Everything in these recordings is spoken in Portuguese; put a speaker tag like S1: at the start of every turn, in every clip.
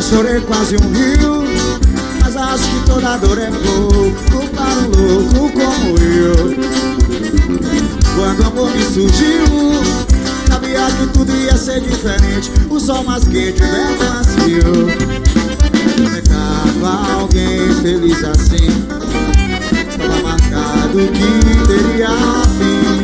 S1: chorei quase um rio, mas acho que toda dor é pouco para um louco como eu. Quando o amor me surgiu, sabia que tudo ia ser diferente. O sol mais quente, o vento macio. Pecado alguém feliz assim, estava marcado que teria fim.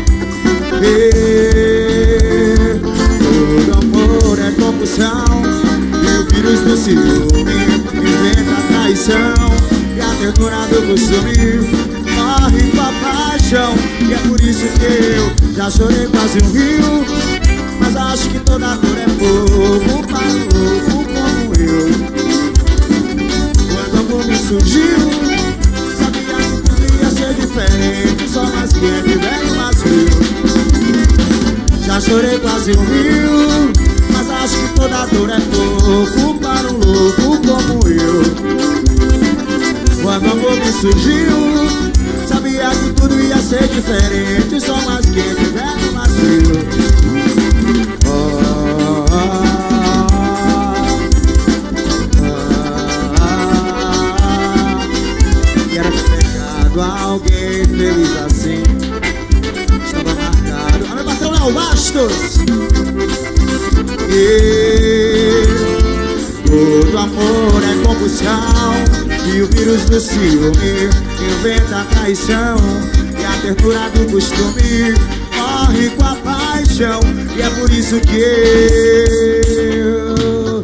S1: Todo amor é compulsão, e o vírus do ciúme inventa a traição. E a ternura do costume morre com a paixão. E é por isso que eu já chorei quase um rio, mas acho que toda dor é pouco para um louco como eu. Quando o amor me surgiu, sabia que tudo ia ser diferente. Só mais quente, velho, mais frio. Já chorei quase um rio, mas acho que toda dor é pouco para um louco como eu. Quando o amor me surgiu, sabia que tudo ia ser diferente. Só mais quente, velho, mais frio. E era pecado alguém feliz assim, estava marcado. Olha o patrão Léo Bastos. Todo amor é compulsão, e o vírus do ciúme inventa a traição. E a ternura do costume morre com a paixão. E é por isso que eu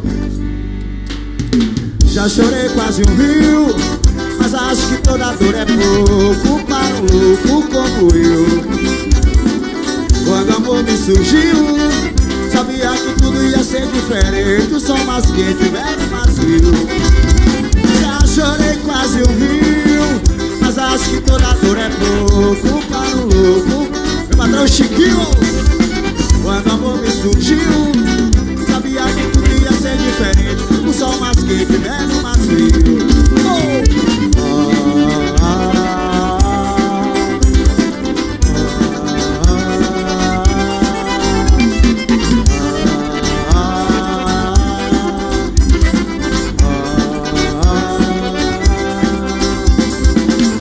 S1: já chorei quase um rio, mas acho que toda dor é pouco para um louco como eu. Quando o amor me surgiu, sabia que tudo ia ser diferente. O sol mais quente, velho, mais frio.